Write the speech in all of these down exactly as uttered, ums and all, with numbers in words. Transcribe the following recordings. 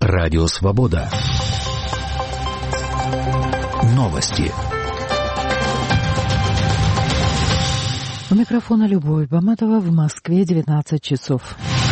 Радио Свобода. Новости. У микрофона Любовь Баматова, в Москве девятнадцать часов.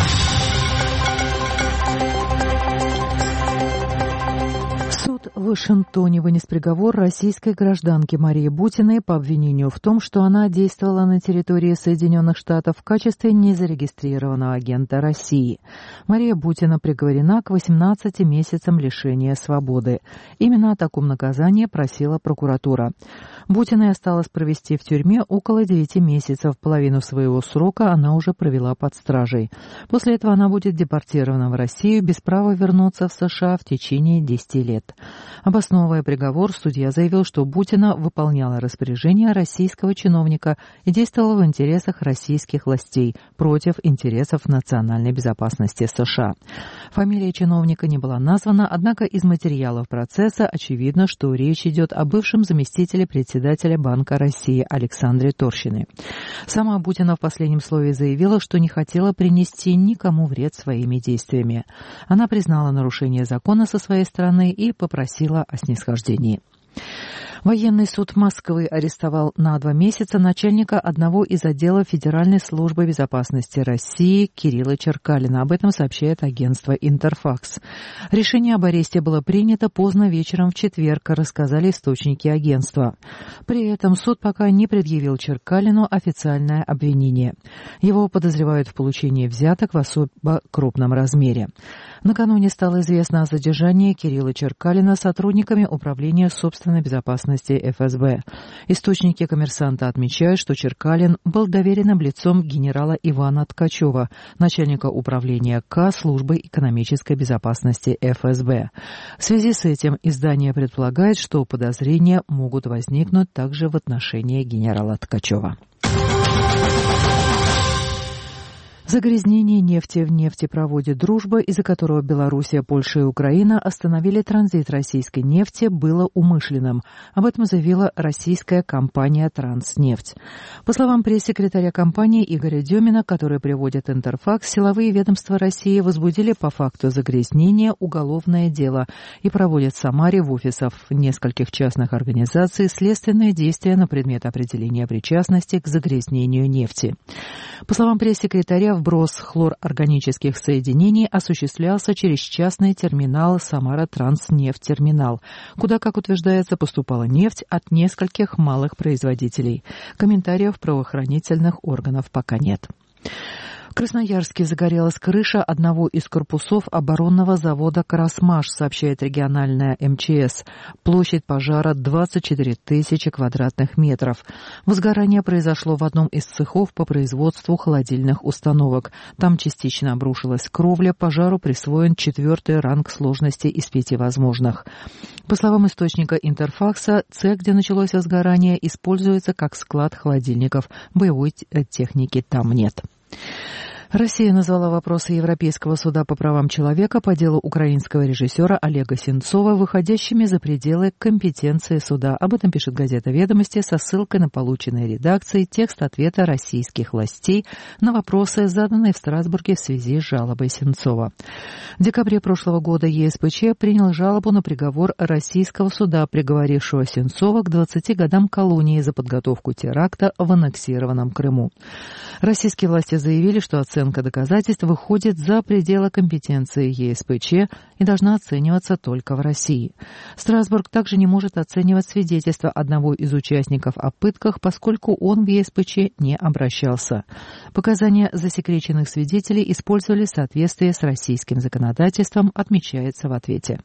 Суд в Вашингтоне вынес приговор российской гражданке Марии Бутиной по обвинению в том, что она действовала на территории Соединенных Штатов в качестве незарегистрированного агента России. Мария Бутина приговорена к восемнадцати месяцам лишения свободы. Именно о таком наказании просила прокуратура. Бутиной осталось провести в тюрьме около девяти месяцев. Половину своего срока она уже провела под стражей. После этого она будет депортирована в Россию без права вернуться в США в течение десяти лет. Обосновывая приговор, судья заявил, что Бутина выполняла распоряжение российского чиновника и действовала в интересах российских властей против интересов национальной безопасности США. Фамилия чиновника не была названа, однако из материалов процесса очевидно, что речь идет о бывшем заместителе председателя Банка России Александре Торщине. Сама Бутина в последнем слове заявила, что не хотела принести никому вред своими действиями. Она признала нарушение закона со своей стороны и попросила о снисхождении. Военный суд Москвы арестовал на два месяца начальника одного из отделов Федеральной службы безопасности России Кирилла Черкалина. Об этом сообщает агентство «Интерфакс». Решение об аресте было принято поздно вечером в четверг, рассказали источники агентства. При этом суд пока не предъявил Черкалину официальное обвинение. Его подозревают в получении взяток в особо крупном размере. Накануне стало известно о задержании Кирилла Черкалина сотрудниками Управления собственной безопасности эф эс бэ. Источники «Коммерсанта» отмечают, что Черкалин был доверенным лицом генерала Ивана Ткачева, начальника управления К службы экономической безопасности эф эс бэ. В связи с этим издание предполагает, что подозрения могут возникнуть также в отношении генерала Ткачева. Загрязнение нефти в нефтепроводе «Дружба», из-за которого Белоруссия, Польша и Украина остановили транзит российской нефти, было умышленным. Об этом заявила российская компания «Транснефть». По словам пресс-секретаря компании Игоря Демина, который приводит «Интерфакс», силовые ведомства России возбудили по факту загрязнения уголовное дело и проводят в Самаре в офисах нескольких частных организаций следственные действия на предмет определения причастности к загрязнению нефти. По словам пресс-секретаря, вброс хлорорганических соединений осуществлялся через частный терминал «Самара Транснефть-терминал», куда, как утверждается, поступала нефть от нескольких малых производителей. Комментариев правоохранительных органов пока нет. В Красноярске загорелась крыша одного из корпусов оборонного завода «Красмаш», сообщает региональная эм че эс. Площадь пожара двадцать четыре тысячи квадратных метров. Возгорание произошло в одном из цехов по производству холодильных установок. Там частично обрушилась кровля, пожару присвоен четвертый ранг сложности из пяти возможных. По словам источника «Интерфакса», цех, где началось возгорание, используется как склад холодильников. Боевой техники там нет. Россия назвала вопросы Европейского суда по правам человека по делу украинского режиссера Олега Сенцова выходящими за пределы компетенции суда. Об этом пишет газета «Ведомости» со ссылкой на полученный редакцией текст ответа российских властей на вопросы, заданные в Страсбурге в связи с жалобой Сенцова. В декабре прошлого года е эс пэ че принял жалобу на приговор российского суда, приговорившего Сенцова к двадцати годам колонии за подготовку теракта в аннексированном Крыму. Российские власти заявили, что оценка доказательств выходит за пределы компетенции е эс пэ че и должна оцениваться только в России. Страсбург также не может оценивать свидетельство одного из участников о пытках, поскольку он в е эс пэ че не обращался. Показания засекреченных свидетелей использовали в соответствии с российским законодательством, отмечается в ответе.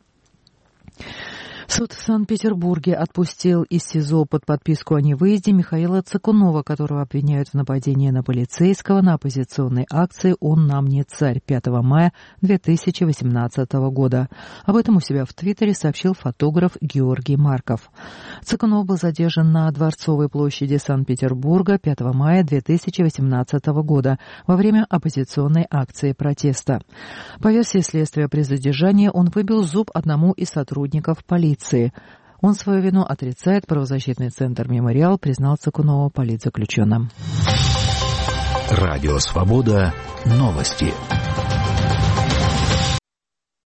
Суд в Санкт-Петербурге отпустил из СИЗО под подписку о невыезде Михаила Цыкунова, которого обвиняют в нападении на полицейского на оппозиционной акции «Он нам не царь» пятого мая две тысячи восемнадцатого года. Об этом у себя в Твиттере сообщил фотограф Георгий Марков. Цыкунов был задержан на Дворцовой площади Санкт-Петербурга пятого мая две тысячи восемнадцатого года во время оппозиционной акции протеста. По версии следствия, при задержании он выбил зуб одному из сотрудников полиции. Он свою вину отрицает. Правозащитный центр «Мемориал» признал Цыкунова политзаключенным. Радио «Свобода». Новости.